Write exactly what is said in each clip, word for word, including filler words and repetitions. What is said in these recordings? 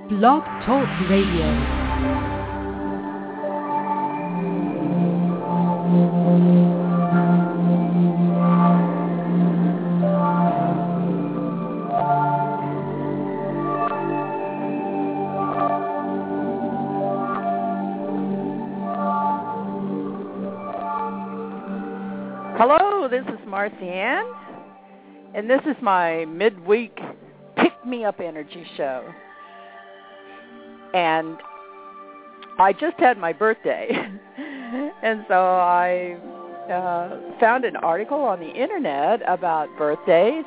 Blog Talk Radio. Hello, this is Marcy Ann, and this is my midweek pick-me-up energy show. And I just had my birthday, and so I uh, found an article on the internet about birthdays.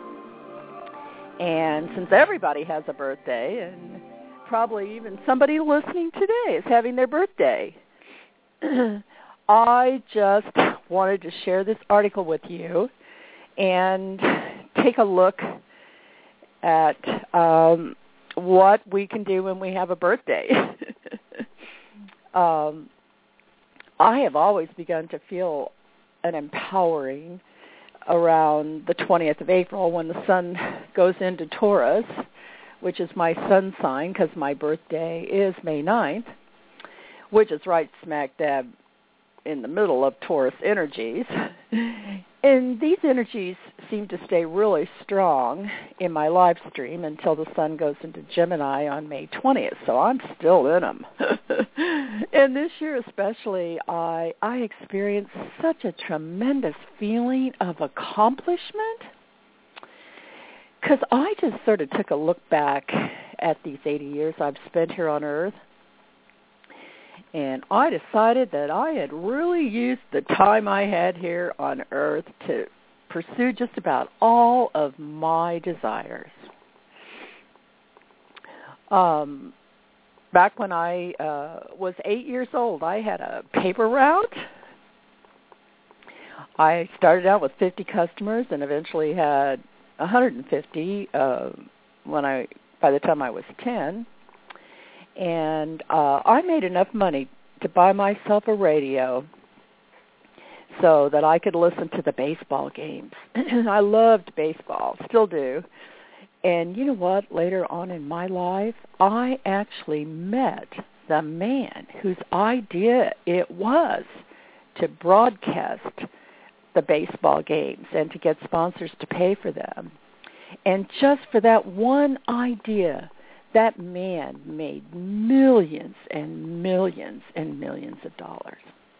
And since everybody has a birthday, and probably even somebody listening today is having their birthday, I just wanted to share this article with you and take a look at um, what we can do when we have a birthday. um, I have always begun to feel an empowering around the twentieth of April when the sun goes into Taurus, which is my sun sign because my birthday is May ninth, which is right smack dab in the middle of Taurus energies. And these energies seem to stay really strong in my live stream until the sun goes into Gemini on May twentieth, so I'm still in them. And this year especially, I, I experienced such a tremendous feeling of accomplishment because I just sort of took a look back at these eighty years I've spent here on Earth. And I decided that I had really used the time I had here on Earth to pursue just about all of my desires. Um, back when I uh, was eight years old, I had a paper route. I started out with fifty customers and eventually had one hundred fifty uh, when I by the time I was ten. And uh, I made enough money to buy myself a radio so that I could listen to the baseball games. I loved baseball, still do. And you know what? Later on in my life, I actually met the man whose idea it was to broadcast the baseball games and to get sponsors to pay for them. And just for that one idea, that man made millions and millions and millions of dollars.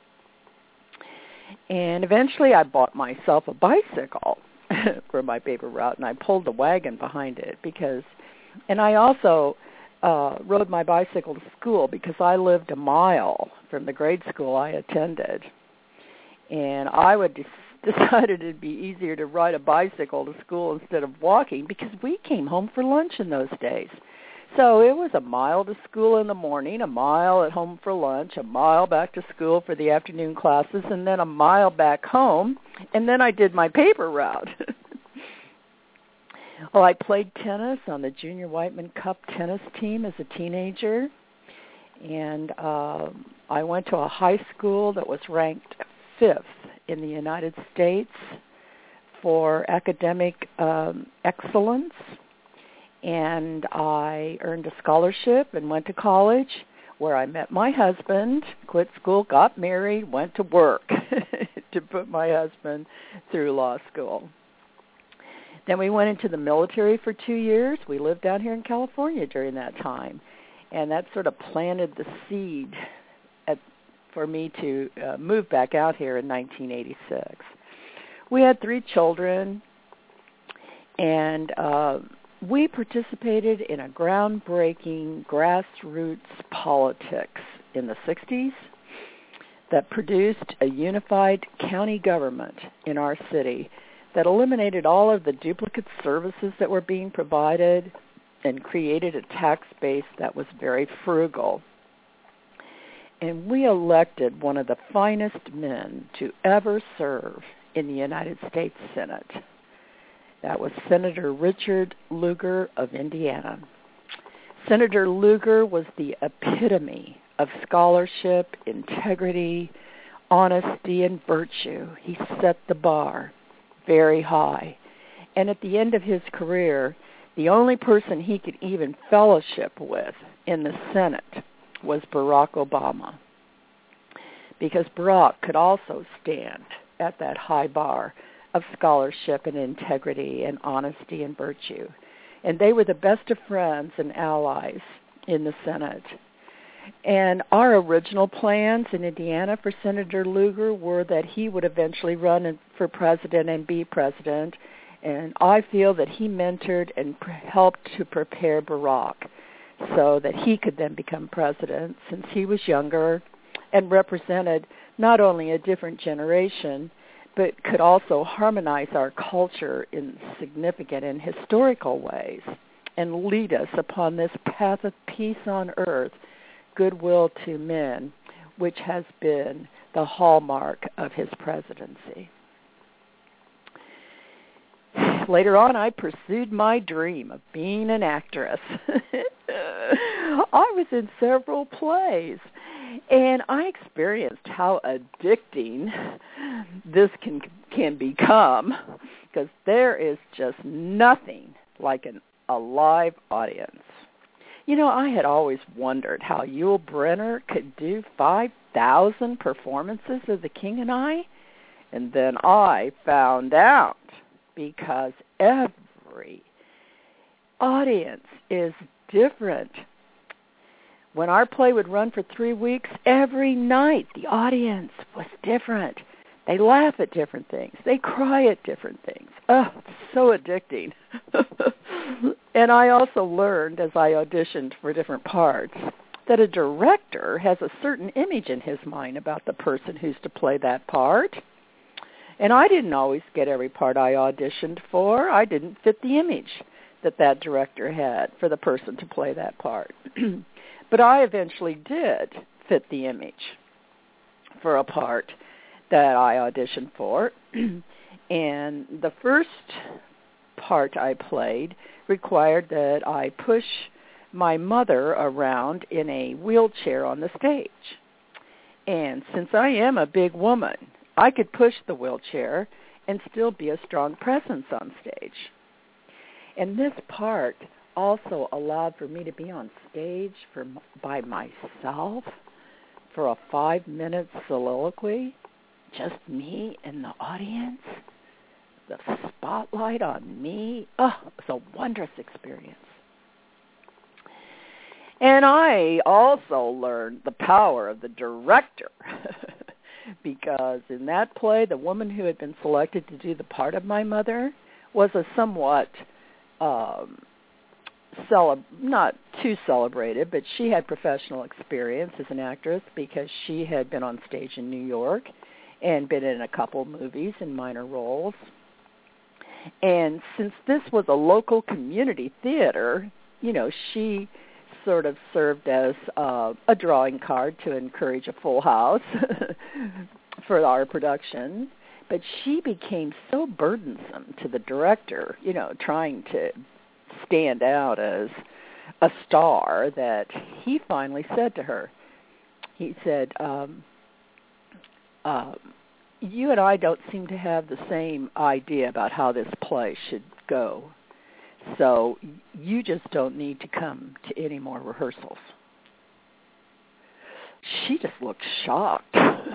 And eventually I bought myself a bicycle for my paper route, and I pulled the wagon behind it because, and I also uh, rode my bicycle to school because I lived a mile from the grade school I attended. And I would des- decided it'd be easier to ride a bicycle to school instead of walking because we came home for lunch in those days. So it was a mile to school in the morning, a mile at home for lunch, a mile back to school for the afternoon classes, and then a mile back home, and then I did my paper route. Well, I played tennis on the Junior Whiteman Cup tennis team as a teenager, and uh, I went to a high school that was ranked fifth in the United States for academic um, excellence. And I earned a scholarship and went to college where I met my husband, quit school, got married, went to work to put my husband through law school. Then we went into the military for two years. We lived down here in California during that time. And that sort of planted the seed at, for me to uh, move back out here in nineteen eighty-six. We had three children, and uh, we participated in a groundbreaking grassroots politics in the sixties that produced a unified county government in our city that eliminated all of the duplicate services that were being provided and created a tax base that was very frugal. And we elected one of the finest men to ever serve in the United States Senate. That was Senator Richard Lugar of Indiana. Senator Lugar was the epitome of scholarship, integrity, honesty, and virtue. He set the bar very high. And at the end of his career, The only person he could even fellowship with in the Senate was Barack Obama, because Barack could also stand at that high bar of scholarship and integrity and honesty and virtue. And they were the best of friends and allies in the Senate. And our original plans in Indiana for Senator Lugar were that he would eventually run for president and be president. And I feel that he mentored and helped to prepare Barack so that he could then become president, since he was younger and represented not only a different generation, but could also harmonize our culture in significant and historical ways and lead us upon this path of peace on earth, goodwill to men, which has been the hallmark of his presidency. Later on, I pursued my dream of being an actress. I was in several plays, and I experienced how addicting this can can become, because there is just nothing like an, a live audience. You know, I had always wondered how Yul Brynner could do five thousand performances of The King and I, and then I found out, because every audience is different. When our play would run for three weeks, every night the audience was different. They laugh at different things. They cry at different things. Oh, it's so addicting. And I also learned, as I auditioned for different parts, that a director has a certain image in his mind about the person who's to play that part. And I didn't always get every part I auditioned for. I didn't fit the image that that director had for the person to play that part. But I eventually did fit the image for a part that I auditioned for. And the first part I played required that I push my mother around in a wheelchair on the stage. And since I am a big woman, I could push the wheelchair and still be a strong presence on stage. And this part also allowed for me to be on stage for by myself for a five-minute soliloquy, just me and the audience, the spotlight on me. Oh, it was a wondrous experience. And I also learned the power of the director, because in that play, the woman who had been selected to do the part of my mother was a somewhat um, Celeb- not too celebrated, but she had professional experience as an actress, because she had been on stage in New York and been in a couple movies in minor roles. And since this was a local community theater, you know, she sort of served as uh, a drawing card to encourage a full house for our production. But she became so burdensome to the director, you know, trying to stand out as a star, that he finally said to her, he said, um, um, you and I don't seem to have the same idea about how this play should go, so you just don't need to come to any more rehearsals. She just looked shocked.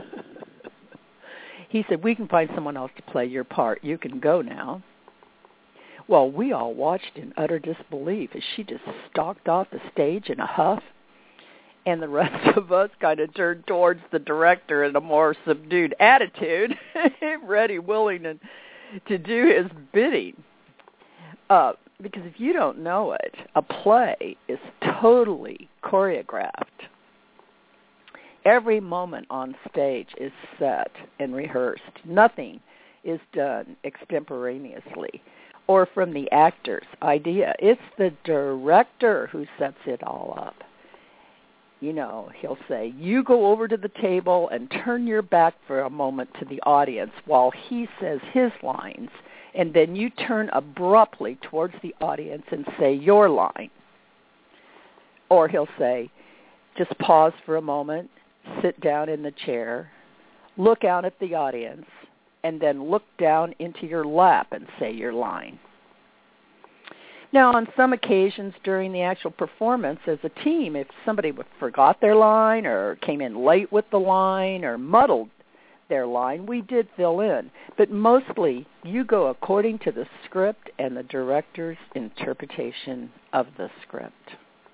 He said, we can find someone else to play your part. You can go now. Well, we all watched in utter disbelief as she just stalked off the stage in a huff, and the rest of us kind of turned towards the director in a more subdued attitude, ready, willing to, to do his bidding. Uh, because if you don't know it, a play is totally choreographed. Every moment on stage is set and rehearsed. Nothing is done extemporaneously or from the actor's idea. It's the director who sets it all up. You know, he'll say, you go over to the table and turn your back for a moment to the audience while he says his lines, and then you turn abruptly towards the audience and say your line. Or he'll say, just pause for a moment, sit down in the chair, look out at the audience, and then look down into your lap and say your line. Now, on some occasions during the actual performance as a team, if somebody forgot their line or came in late with the line or muddled their line, we did fill in. But mostly, you go according to the script and the director's interpretation of the script.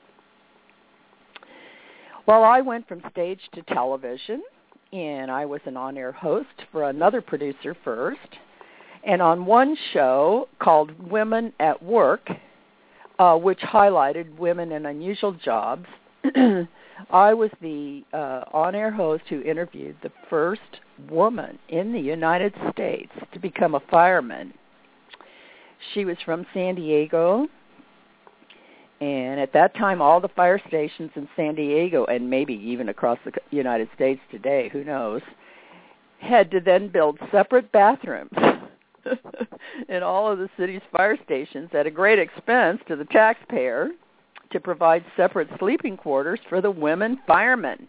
Well, I went from stage to television, and I was an on-air host for another producer first. And on one show called Women at Work, uh, which highlighted women in unusual jobs, I was the uh, on-air host who interviewed the first woman in the United States to become a fireman. She was from San Diego, and at that time all the fire stations in San Diego, and maybe even across the United States today, who knows, had to then build separate bathrooms in all of the city's fire stations at a great expense to the taxpayer to provide separate sleeping quarters for the women firemen.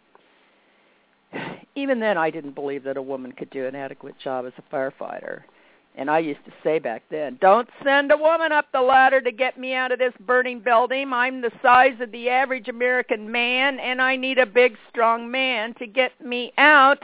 Even then, I didn't believe that a woman could do an adequate job as a firefighter. And I used to say back then, don't send a woman up the ladder to get me out of this burning building. I'm the size of the average American man, and I need a big, strong man to get me out.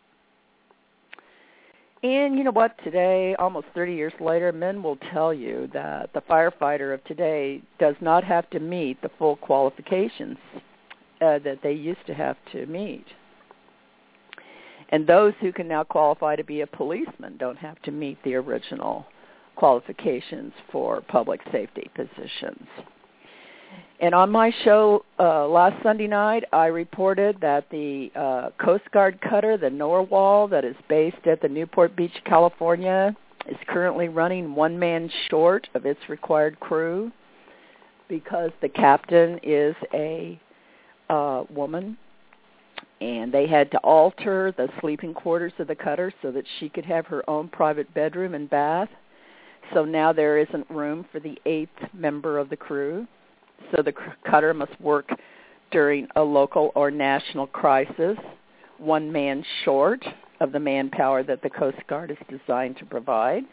And you know what? Today, almost thirty years later, men will tell you that the firefighter of today does not have to meet the full qualifications uh, that they used to have to meet. And those who can now qualify to be a policeman don't have to meet the original qualifications for public safety positions. And on my show uh, last Sunday night, I reported that the uh, Coast Guard cutter, the Narwhal, that is based at the Newport Beach, California, is currently running one man short of its required crew because the captain is a uh, woman, and they had to alter the sleeping quarters of the cutter so that she could have her own private bedroom and bath. So now there isn't room for the eighth member of the crew. So the cutter must work during a local or national crisis, one man short of the manpower that the Coast Guard is designed to provide.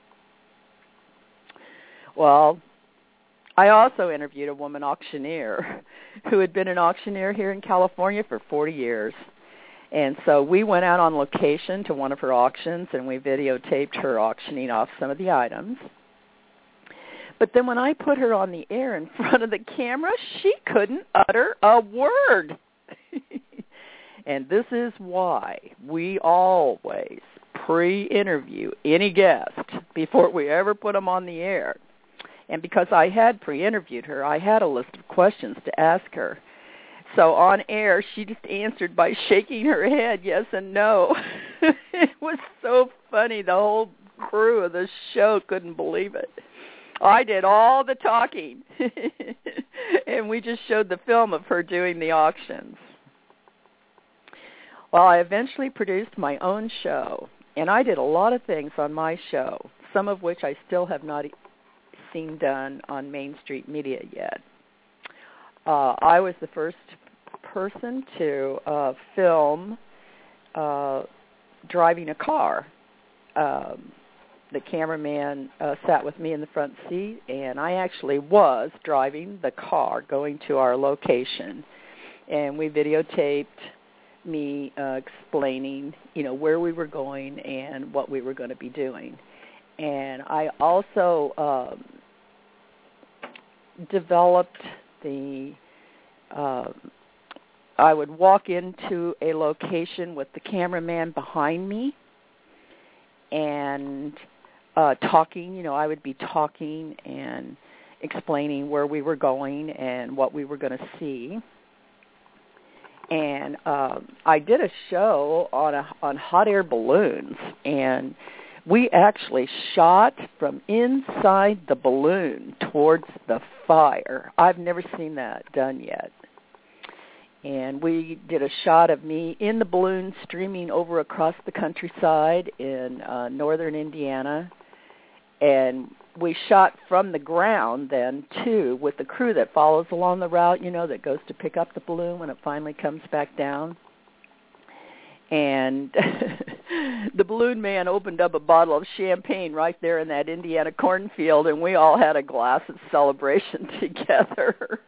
Well, I also interviewed a woman auctioneer who had been an auctioneer here in California for forty years. And so we went out on location to one of her auctions, and we videotaped her auctioning off some of the items. But then when I put her on the air in front of the camera, she couldn't utter a word. And this is why we always pre-interview any guest before we ever put them on the air. And because I had pre-interviewed her, I had a list of questions to ask her. So on air, she just answered by shaking her head yes and no. It was so funny. The whole crew of the show couldn't believe it. I did all the talking, and we just showed the film of her doing the auctions. Well, I eventually produced my own show, and I did a lot of things on my show, some of which I still have not seen done on Main Street Media yet. Uh, I was the first person to uh, film uh, driving a car. Um, The cameraman uh, sat with me in the front seat, and I actually was driving the car going to our location. And we videotaped me uh, explaining, you know, where we were going and what we were going to be doing. And I also um, developed the, uh, I would walk into a location with the cameraman behind me and Uh, talking, you know, I would be talking and explaining where we were going and what we were going to see. And uh, I did a show on a, on hot air balloons, and we actually shot from inside the balloon towards the fire. I've never seen that done yet. And we did a shot of me in the balloon streaming over across the countryside in uh, northern Indiana. And we shot from the ground then, too, with the crew that follows along the route, you know, that goes to pick up the balloon when it finally comes back down. And the balloon man opened up a bottle of champagne right there in that Indiana cornfield, and we all had a glass of celebration together.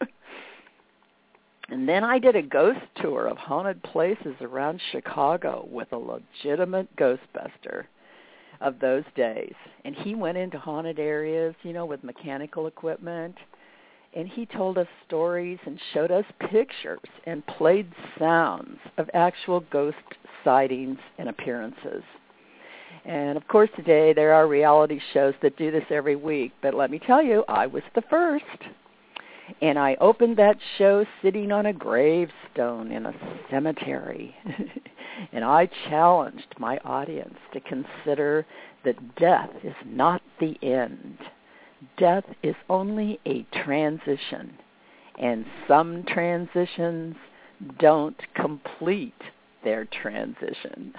And then I did a ghost tour of haunted places around Chicago with a legitimate Ghostbuster of those days. And he went into haunted areas, you know, with mechanical equipment. And he told us stories and showed us pictures and played sounds of actual ghost sightings and appearances. And, of course, today there are reality shows that do this every week. But let me tell you, I was the first. And I opened that show sitting on a gravestone in a cemetery. And I challenged my audience to consider that death is not the end. Death is only a transition, and some transitions don't complete their transition.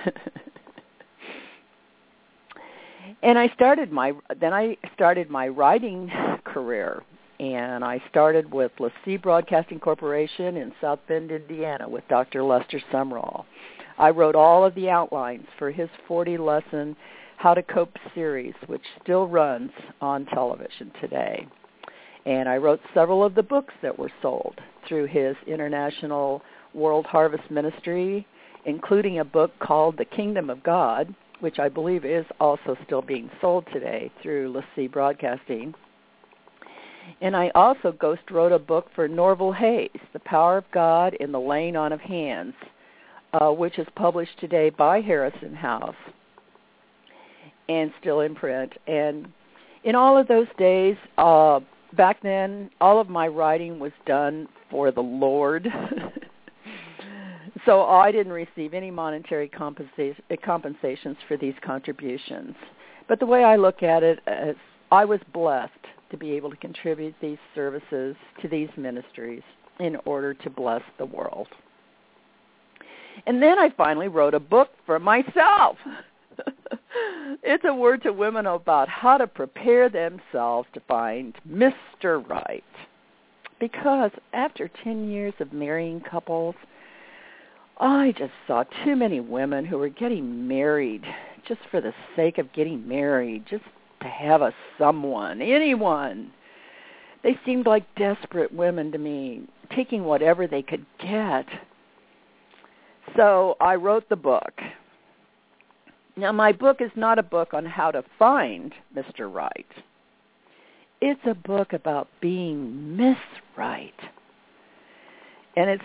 And I started my then I started my writing career, and I started with LaCie Broadcasting Corporation in South Bend, Indiana, with Doctor Lester Sumrall. I wrote all of the outlines for his forty-lesson How to Cope series, which still runs on television today. And I wrote several of the books that were sold through his International World Harvest Ministry, including a book called The Kingdom of God, which I believe is also still being sold today through LaCie Broadcasting. And I also ghost wrote a book for Norval Hayes, The Power of God in the Laying On of Hands, uh, which is published today by Harrison House and still in print. And in all of those days, uh, back then, all of my writing was done for the Lord. So I didn't receive any monetary compensa- compensations for these contributions. But the way I look at it, is I was blessed to be able to contribute these services to these ministries in order to bless the world. And then I finally wrote a book for myself. It's a word to women about how to prepare themselves to find Mister Right. Because after ten years of marrying couples, I just saw too many women who were getting married just for the sake of getting married, just to have a someone, anyone. They seemed like desperate women to me, taking whatever they could get. So I wrote the book. Now, my book is not a book on how to find Mister Right. It's a book about being Miss Right. And it's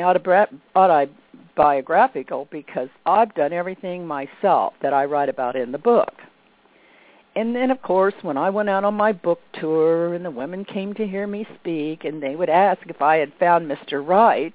semi-autobiographical because I've done everything myself that I write about in the book. And then, of course, when I went out on my book tour and the women came to hear me speak and they would ask if I had found Mister Right,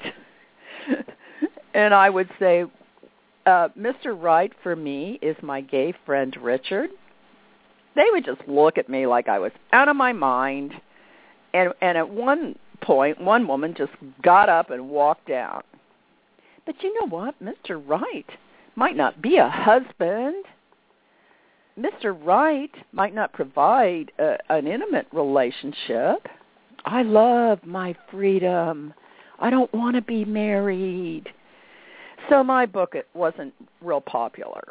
and I would say, uh, Mister Right for me is my gay friend Richard. They would just look at me like I was out of my mind. And, and at one point, one woman just got up and walked out. But you know what? Mister Right might not be a husband. Mister Right might not provide a, an intimate relationship. I love my freedom. I don't want to be married. So my book it wasn't real popular.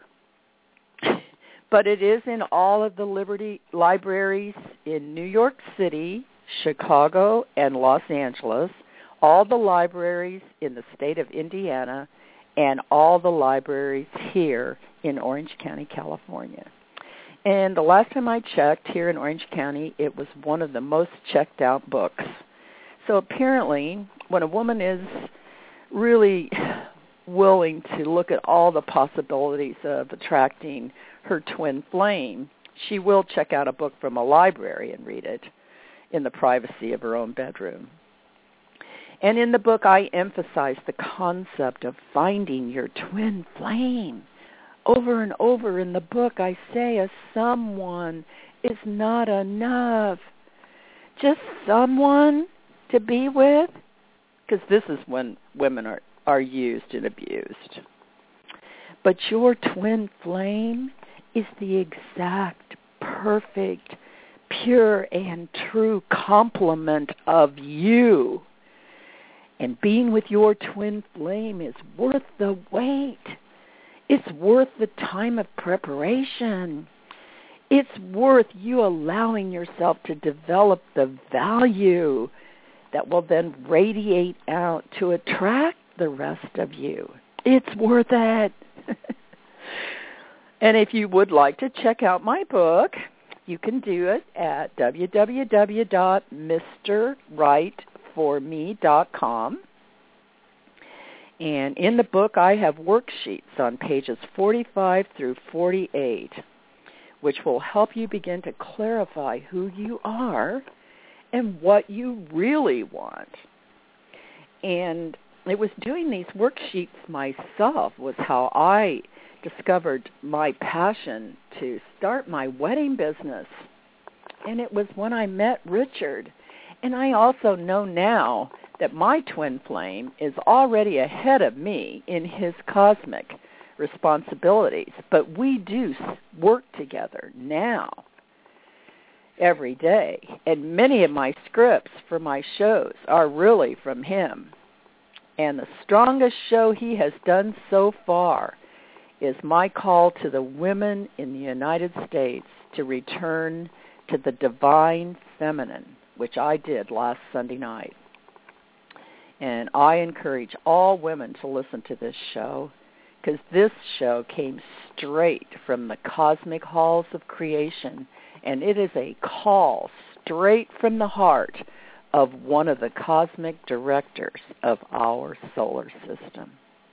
But it is in all of the Liberty libraries in New York City, Chicago, and Los Angeles, all the libraries in the state of Indiana, and all the libraries here in Orange County, California. And the last time I checked here in Orange County, it was one of the most checked out books. So apparently, when a woman is really willing to look at all the possibilities of attracting her twin flame, she will check out a book from a library and read it in the privacy of her own bedroom. And in the book, I emphasize the concept of finding your twin flame. Over and over in the book, I say a someone is not enough. Just someone to be with, because this is when women are, are used and abused. But your twin flame is the exact, perfect, pure and true complement of you. And being with your twin flame is worth the wait. It's worth the time of preparation. It's worth you allowing yourself to develop the value that will then radiate out to attract the rest of you. It's worth it. And if you would like to check out my book, you can do it at w w w dot mister right for me dot com. And in the book, I have worksheets on pages forty-five through forty-eight, which will help you begin to clarify who you are and what you really want. And it was doing these worksheets myself was how I discovered my passion to start my wedding business. And it was when I met Richard. And I also know now that my twin flame is already ahead of me in his cosmic responsibilities. But we do work together now every day. And many of my scripts for my shows are really from him. And the strongest show he has done so far is my call to the women in the United States to return to the divine feminine, which I did last Sunday night. And I encourage all women to listen to this show, because this show came straight from the cosmic halls of creation, and it is a call straight from the heart of one of the cosmic directors of our solar system.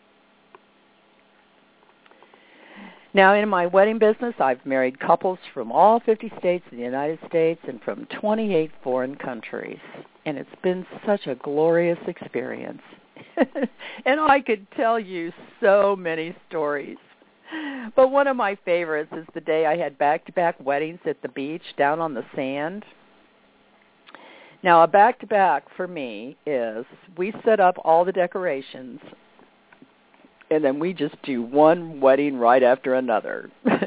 Now, in my wedding business, I've married couples from all fifty states in the United States and from twenty-eight foreign countries. And it's been such a glorious experience. And I could tell you so many stories. But one of my favorites is the day I had back-to-back weddings at the beach down on the sand. Now, a back-to-back for me is we set up all the decorations, and then we just do one wedding right after another.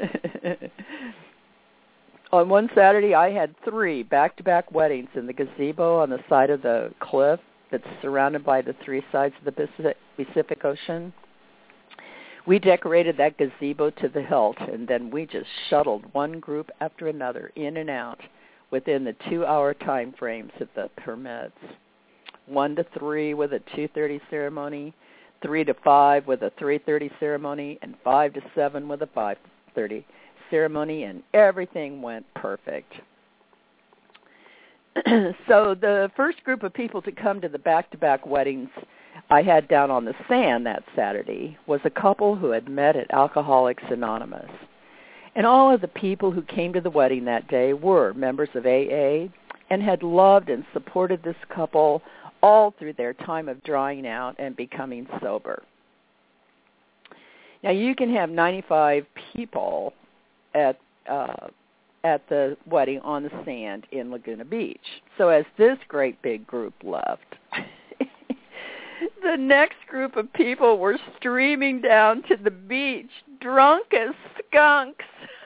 On one Saturday, I had three back-to-back weddings in the gazebo on the side of the cliff that's surrounded by the three sides of the Pacific Ocean. We decorated that gazebo to the hilt, and then we just shuttled one group after another in and out within the two-hour time frames of the permits. One to three with a two thirty ceremony, three to five with a three thirty ceremony, and five to seven with a five thirty ceremony, and everything went perfect. So the first group of people to come to the back-to-back weddings I had down on the sand that Saturday was a couple who had met at Alcoholics Anonymous. And all of the people who came to the wedding that day were members of A A and had loved and supported this couple all through their time of drying out and becoming sober. Now, you can have ninety-five people at uh, at the wedding on the sand in Laguna Beach. So as this great big group left, the next group of people were streaming down to the beach, drunk as skunks.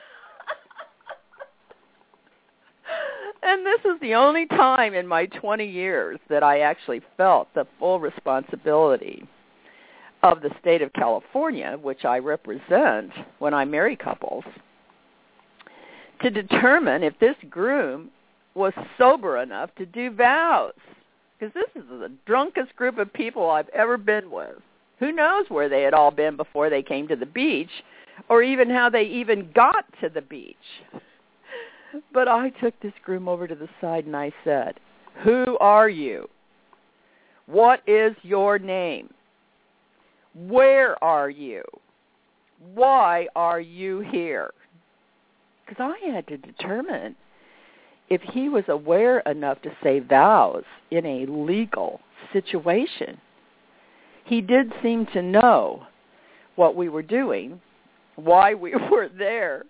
And this is the only time in my twenty years that I actually felt the full responsibility of the state of California, which I represent when I marry couples, to determine if this groom was sober enough to do vows. Because this is the drunkest group of people I've ever been with. Who knows where they had all been before they came to the beach, or even how they even got to the beach. But I took this groom over to the side and I said, "Who are you? What is your name? Where are you? Why are you here?" Because I had to determine if he was aware enough to say vows in a legal situation. He did seem to know what we were doing, why we were there.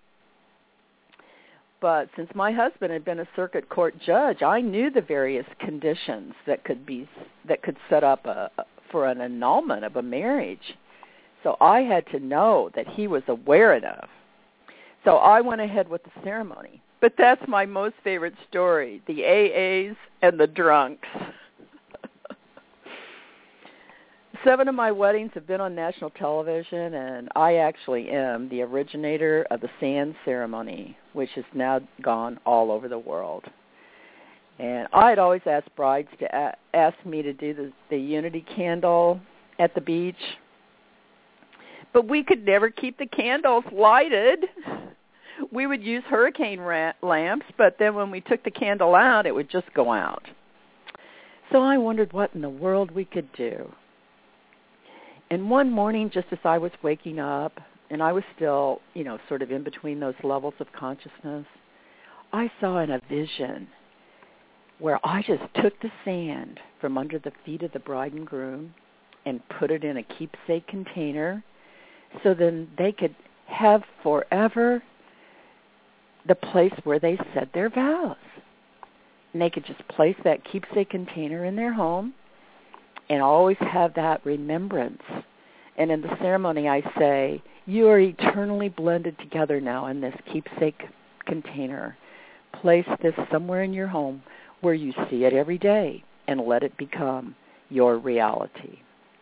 But since my husband had been a circuit court judge, I knew the various conditions that could be that could set up a, for an annulment of a marriage. So I had to know that he was aware enough. So I went ahead with the ceremony. But that's my most favorite story, the A As and the drunks. seven of my weddings have been on national television, and I actually am the originator of the sand ceremony, which has now gone all over the world. And I'd always asked brides to a- ask me to do the, the unity candle at the beach, but we could never keep the candles lighted. We would use hurricane ra- lamps, but then when we took the candle out, it would just go out. So I wondered what in the world we could do. And one morning, just as I was waking up, and I was still, you know, sort of in between those levels of consciousness, I saw in a vision where I just took the sand from under the feet of the bride and groom and put it in a keepsake container so then they could have forever the place where they said their vows. And they could just place that keepsake container in their home and always have that remembrance. And in the ceremony I say, you are eternally blended together now in this keepsake container. Place this somewhere in your home where you see it every day and let it become your reality.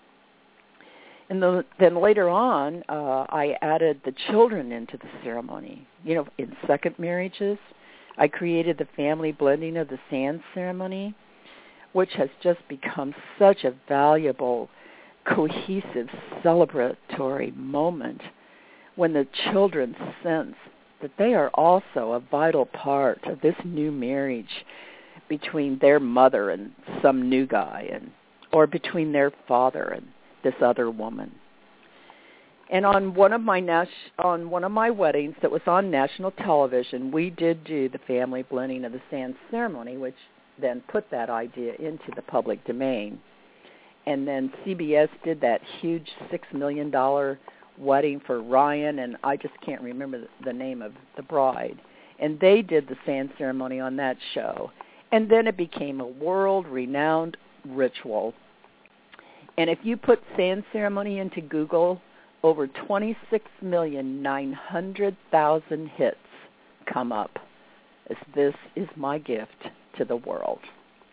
And the, then later on, uh, I added the children into the ceremony. You know, in second marriages, I created the family blending of the sand ceremony, which has just become such a valuable, cohesive, celebratory moment when the children sense that they are also a vital part of this new marriage between their mother and some new guy, and or between their father and this other woman. And on one of my nas- on one of my weddings that was on national television, we did do the family blending of the sand ceremony, which then put that idea into the public domain. And then C B S did that huge six million dollars wedding for Ryan, and I just can't remember the name of the bride. And they did the sand ceremony on that show. And then it became a world-renowned ritual. And if you put sand ceremony into Google, over twenty-six million nine hundred thousand hits come up as this is my gift to the world.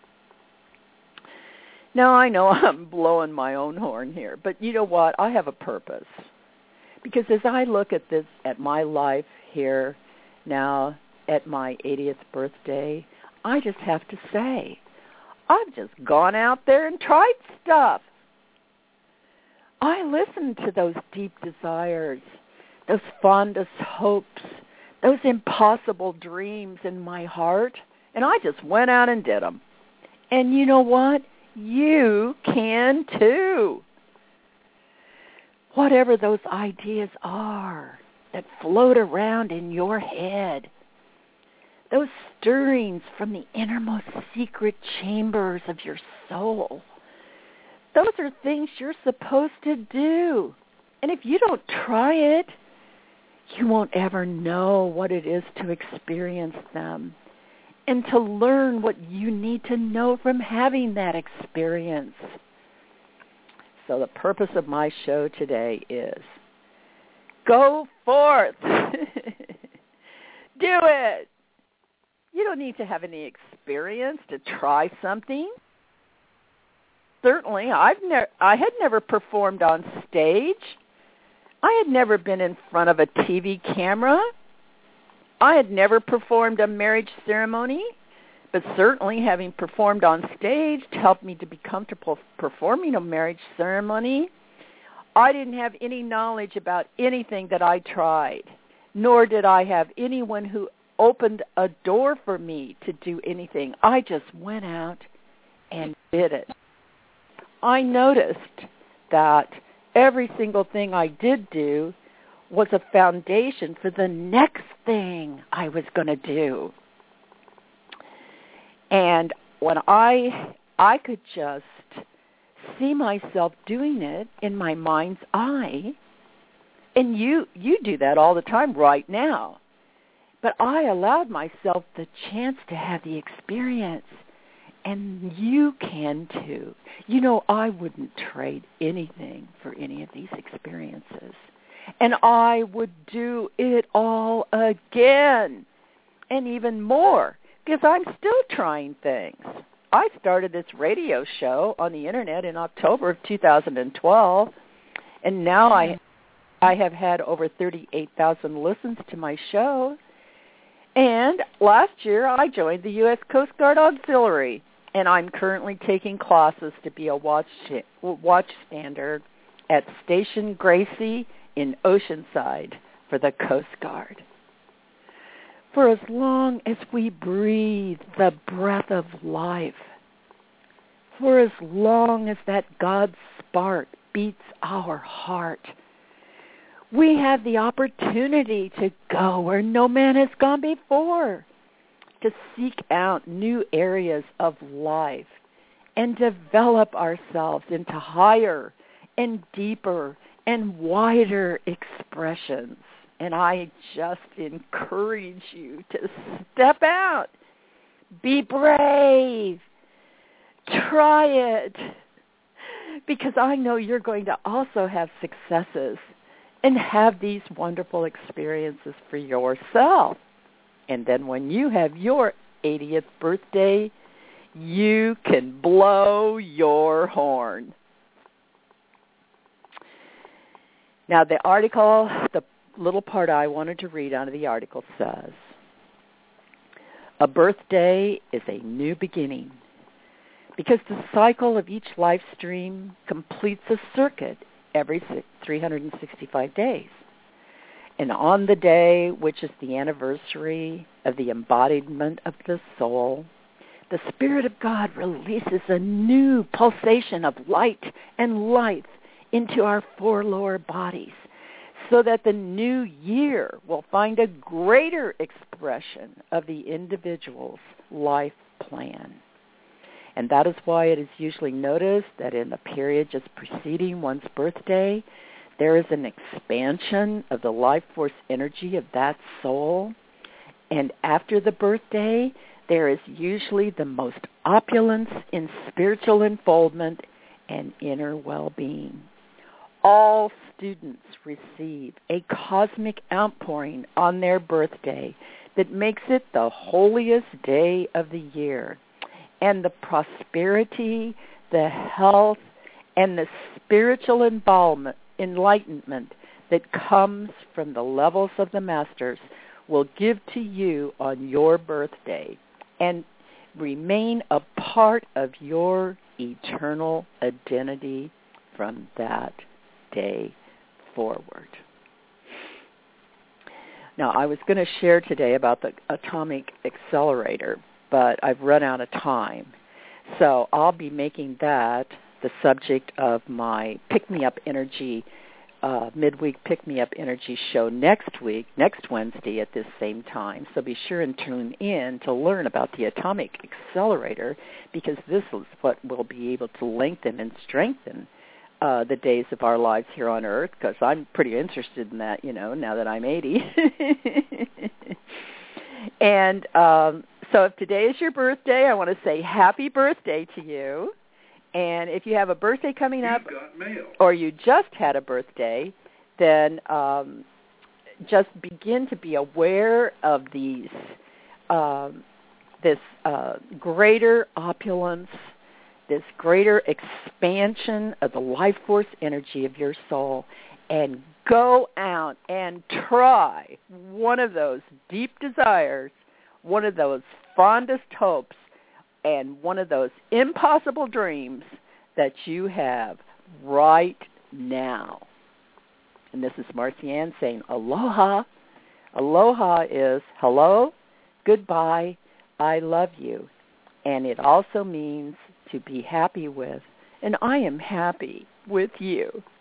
Now, I know I'm blowing my own horn here, but you know what? I have a purpose. Because as I look at this, at my life here now at my eightieth birthday, I just have to say, I've just gone out there and tried stuff. I listened to those deep desires, those fondest hopes, those impossible dreams in my heart, and I just went out and did them. And you know what? You can too. Whatever those ideas are that float around in your head, those stirrings from the innermost secret chambers of your soul, those are things you're supposed to do. And if you don't try it, you won't ever know what it is to experience them and to learn what you need to know from having that experience. So the purpose of my show today is go forth. Do it. You don't need to have any experience to try something. Certainly, I've ne- I had never performed on stage. I had never been in front of a T V camera. I had never performed a marriage ceremony, but certainly having performed on stage helped me to be comfortable performing a marriage ceremony. I didn't have any knowledge about anything that I tried, nor did I have anyone who opened a door for me to do anything. I just went out and did it. I noticed that every single thing I did do was a foundation for the next thing I was going to do. And when I I could just see myself doing it in my mind's eye, and you you do that all the time right now. But I allowed myself the chance to have the experience, and you can too. You know, I wouldn't trade anything for any of these experiences. And I would do it all again, and even more, because I'm still trying things. I started this radio show on the Internet in October of two thousand twelve, and now I I have had over thirty-eight thousand listens to my show. And last year, I joined the U S Coast Guard Auxiliary, and I'm currently taking classes to be a watch watchstander at Station Gracie in Oceanside for the Coast Guard. For as long as we breathe the breath of life, for as long as that God spark beats our heart, we have the opportunity to go where no man has gone before, to seek out new areas of life and develop ourselves into higher and deeper and wider expressions. And I just encourage you to step out, be brave, try it, because I know you're going to also have successes and have these wonderful experiences for yourself. And then when you have your eightieth birthday, you can blow your horn. Now, the article, the little part I wanted to read out of the article says, a birthday is a new beginning because the cycle of each life stream completes a circuit every three hundred sixty-five days. And on the day, which is the anniversary of the embodiment of the soul, the Spirit of God releases a new pulsation of light and life into our four lower bodies so that the new year will find a greater expression of the individual's life plan. And that is why it is usually noticed that in the period just preceding one's birthday, there is an expansion of the life force energy of that soul. And after the birthday, there is usually the most opulence in spiritual unfoldment and inner well-being. All students receive a cosmic outpouring on their birthday that makes it the holiest day of the year. And the prosperity, the health, and the spiritual enlightenment that comes from the levels of the masters will give to you on your birthday and remain a part of your eternal identity from that day forward. Now, I was going to share today about the atomic accelerator, but I've run out of time. So I'll be making that the subject of my Pick Me Up Energy, uh, midweek Pick Me Up Energy show next week, next Wednesday at this same time. So be sure and tune in to learn about the atomic accelerator, because this is what will be able to lengthen and strengthen uh, the days of our lives here on Earth, because I'm pretty interested in that, you know, now that I'm eighty. And um, so if today is your birthday, I want to say happy birthday to you. And if you have a birthday coming up, or you just had a birthday, then um, just begin to be aware of these, um, this uh, greater opulence, this greater expansion of the life force energy of your soul, and go out and try one of those deep desires, one of those fondest hopes, and one of those impossible dreams that you have right now. And this is Marcy Ann saying aloha. Aloha is hello, goodbye, I love you. And it also means to be happy with, and I am happy with you.